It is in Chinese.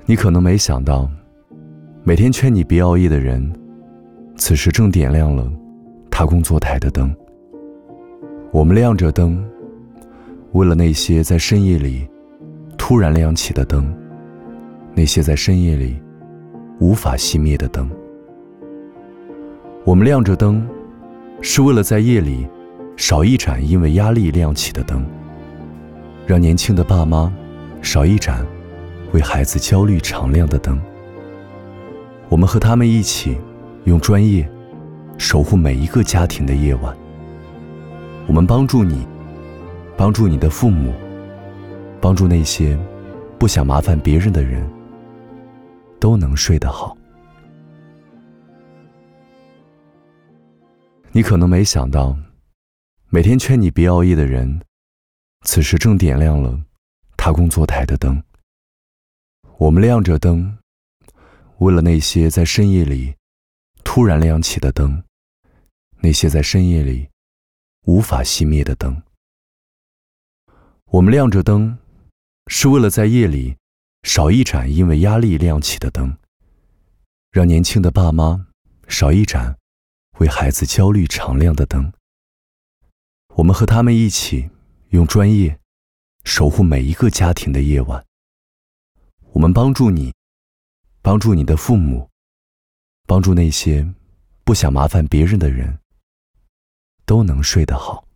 你可能没想到，每天劝你别熬夜的人，此时正点亮了他工作台的灯。我们亮着灯，为了那些在深夜里突然亮起的灯，那些在深夜里无法熄灭的灯。我们亮着灯，是为了在夜里少一盏因为压力亮起的灯，让年轻的爸妈少一盏为孩子焦虑常亮的灯。我们和他们一起用专业守护每一个家庭的夜晚。我们帮助你，帮助你的父母，帮助那些不想麻烦别人的人，都能睡得好。你可能没想到，每天劝你别熬夜的人，此时正点亮了他工作台的灯。我们亮着灯，为了那些在深夜里突然亮起的灯，那些在深夜里无法熄灭的灯。我们亮着灯，是为了在夜里少一盏因为压力亮起的灯，让年轻的爸妈少一盏为孩子焦虑常亮的灯。我们和他们一起用专业守护每一个家庭的夜晚。我们帮助你，帮助你的父母，帮助那些不想麻烦别人的人，都能睡得好。